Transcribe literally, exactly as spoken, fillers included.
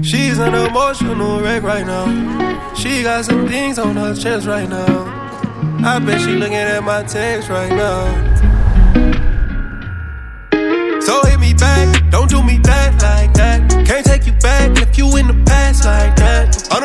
She's an emotional wreck right now. She got some things on her chest right now. I bet she looking at my text right now. So hit me back, don't do me that like that. Can't take you back if you in the past like that. On